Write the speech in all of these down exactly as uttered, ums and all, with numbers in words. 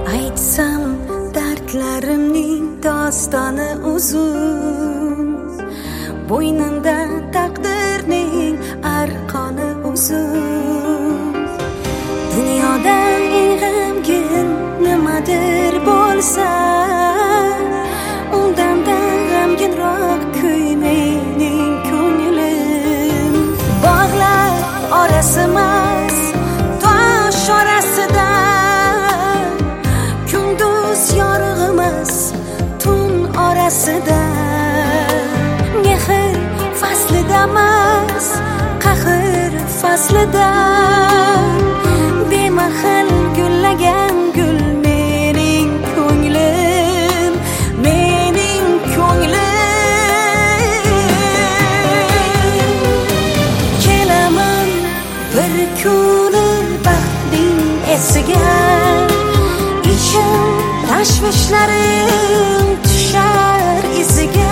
Aytsam dardlarimning dostoni uzun, bo'ynimda taqdirning arqoni uzun. Dunyoda eng g'amgin nimadir bo'lsa, undan-da g'amginroq kuy mening ko'nglim. Bog'lar orasi emas, tosh orasida, kunduz yorug'i emas, tun orasida. Mehr faslida emas, qahr faslida, bemahal gullagan gul mening ko'nglim, mening ko'nglim. Kelaman bir kuni baxtning esiga, ichim tashvishlarim tushar iziga.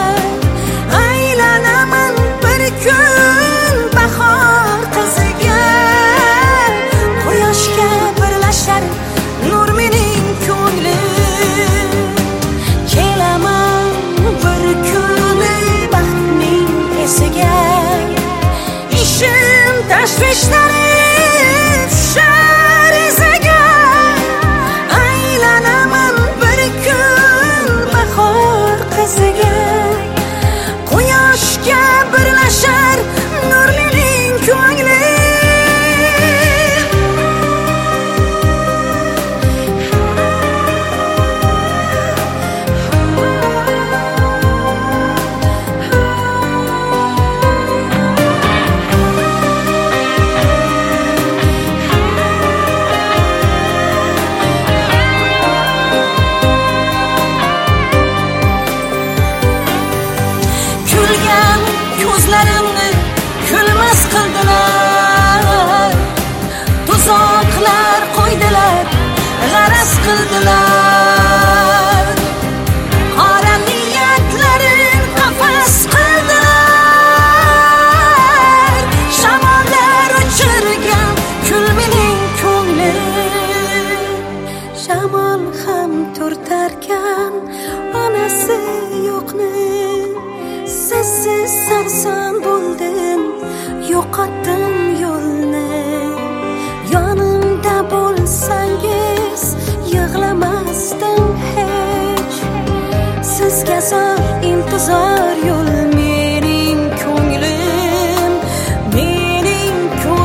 Aylanaman bir kun bahor qiziga, quyoshga birlashar nur mening ko'nglim. Kelaman bir kuni baxtning esiga, ishim tashvishlarim tushar iziga. Aylanaman bir kun bahor qiziga, quyoshga birlashar nur mening ko'nglim. Kulgan ko'zlarimni kulmas qildilar, tuzoqlar qo'ydilar, g'araz qildilar. Qora niyatlarin qafas qildilar, shamollar uchirgan kul mening ko'nglim. Shamol ham turtarkan onasi yo'qni, sessiz sarson bo'ldim, yo'qotdim yo'lni. Yonimda bo'lsangiz yig'lamasdim hech, sizga zor intizor yo'l mening ko'nglim, mening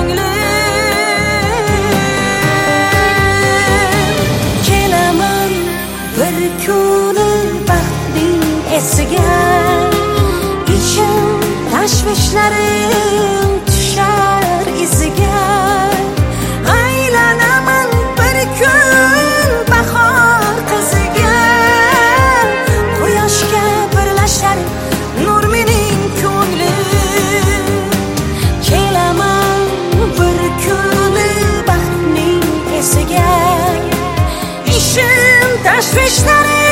ko'nglim. Kelaman bir kuni baxtning esiga, ichim tashvishlarim tushar iziga. Aylanaman bir kun bahor qiziga, quyoshga birlashar nur mening ko'nglim. Kelaman bir kuni baxtning esiga, ishim tashvishlarim